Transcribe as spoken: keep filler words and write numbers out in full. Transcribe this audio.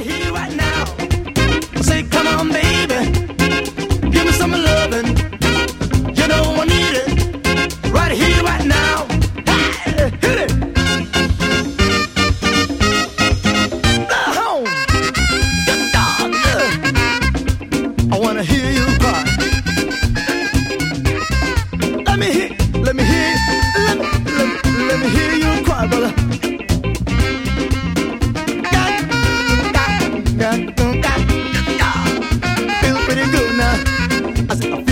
here, right now. Say, come on, baby, give me some loving. You know I need it, right here, right now. Hey, hit it. Home. Good dog. I wanna hear you cry. Let me hear, let me hear, let me, let me, let me hear you cry, brother. Feel pretty good now. I said, I feel